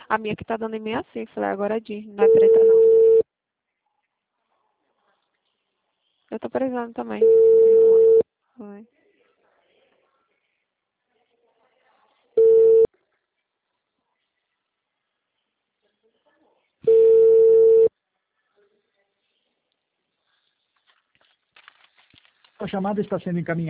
A minha que tá dando em mim é assim. Falei, agora é Disney, não é preta não. Eu tô precisando também. Foi. A chamada está sendo encaminhada.